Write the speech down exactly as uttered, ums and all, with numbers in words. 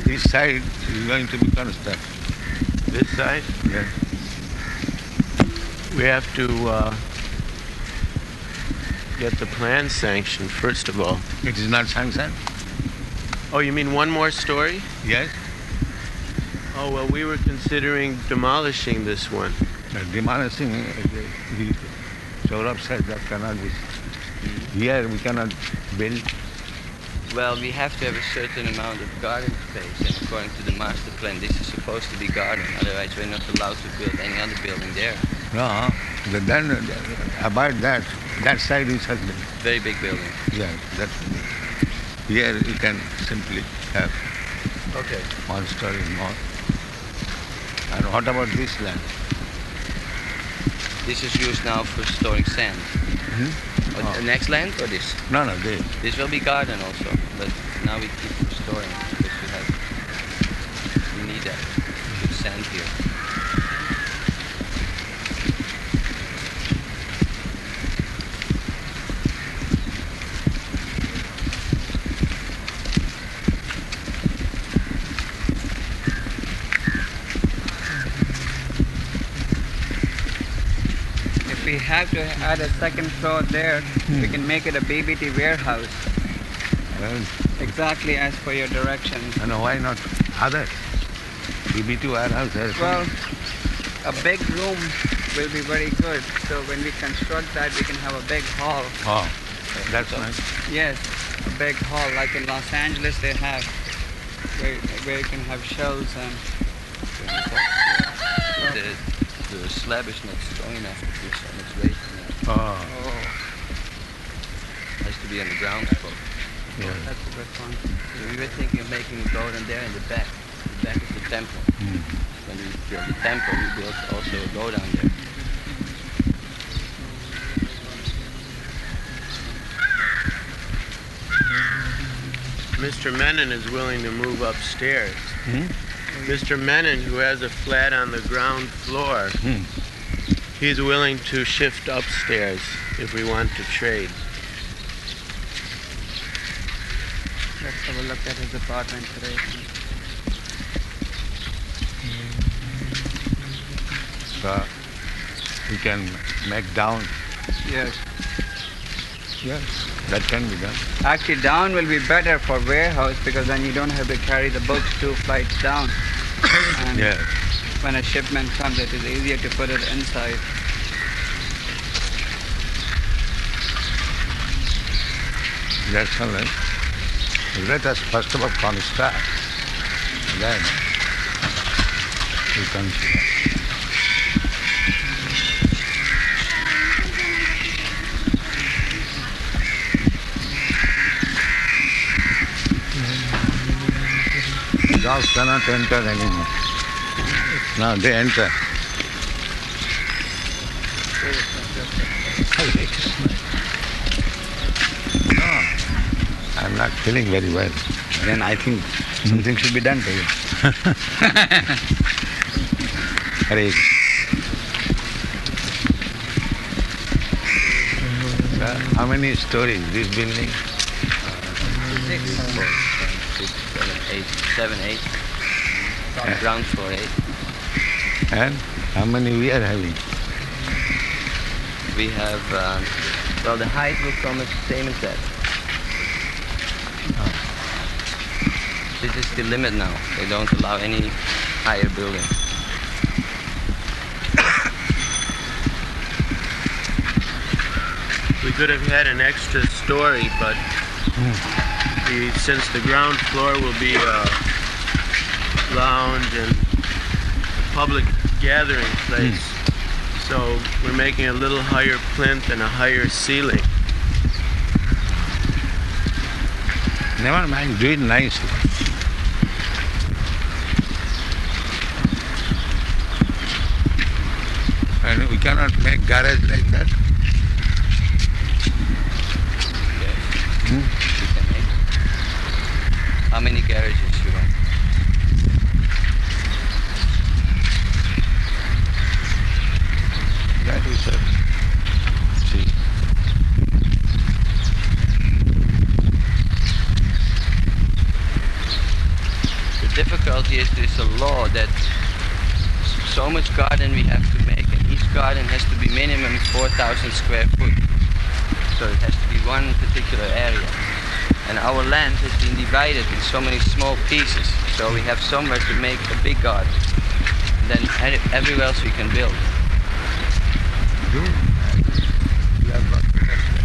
This side is going to be constructed. This side? Yes. We have to uh, get the plan sanctioned, first of all. It is not sanctioned? Oh, you mean one more story? Yes. Oh, well, we were considering demolishing this one. Uh, demolishing uh, the, the Saurabh said that cannot be. Here we cannot build. Well, we have to have a certain amount of garden space, and according to the master plan, this is supposed to be garden. Otherwise, we're not allowed to build any other building there. No, but then uh, about that, that side is a very big building. Yeah, that here you can simply have okay one story more. And what about this land? This is used now for storing sand. Hmm? Oh. The next land or this? No, no, this. This will be garden also, but now we keep storing because we have we need that good sand here. We have to add a second floor there. Hmm. We can make it a B B T warehouse. Well, exactly as per your directions. And why not other? B B T warehouse. Well, a big room will be very good. So when we construct that, we can have a big hall. Oh, that's nice. Yes, a big hall like in Los Angeles they have, where, where you can have shelves and. The, the slab is not strong enough to put so much weight in it. Oh. oh. It has to be on the ground floor. Yeah. Oh, that's a good one. So we were thinking of making a garden there in the back. The back is the temple. Mm. When we build the temple, we built also a go down there. Mister Menon is willing to move upstairs. Hmm? Mister Menon, who has a flat on the ground floor, hmm. he's willing to shift upstairs if we want to trade. Let's have a look at his apartment today. So we can make down. Yes. Yes, that can be done. Actually, down will be better for warehouse because then you don't have to carry the books two flights down. And yes. When a shipment comes, it is easier to put it inside. That's all right. Let us first of all construct, then we consider. Dogs cannot enter anymore. Now they enter. No, I'm not feeling very well. Then I think something should be done to you. Hare Sir, how many stories this building? Six. Four, six, seven, eight, seven, eight. Yeah. Ground floor eight. And how many we are having? We have, um, well, the height will come as the same as that. Oh. This is the limit now. They don't allow any higher building. We could have had an extra story, but the, since the ground floor will be a lounge and public gathering place, mm. so we're making a little higher plinth and a higher ceiling. Never mind, do it nicely. And we cannot make garage like that. Yes. Hmm? We can make. How many garages you want? That is it. See. The difficulty is there's a law that so much garden we have to make, and each garden has to be minimum four thousand square foot. So it has to be one particular area. And our land has been divided in so many small pieces, so we have somewhere to make a big garden. And then any- everywhere else we can build. Do? You have got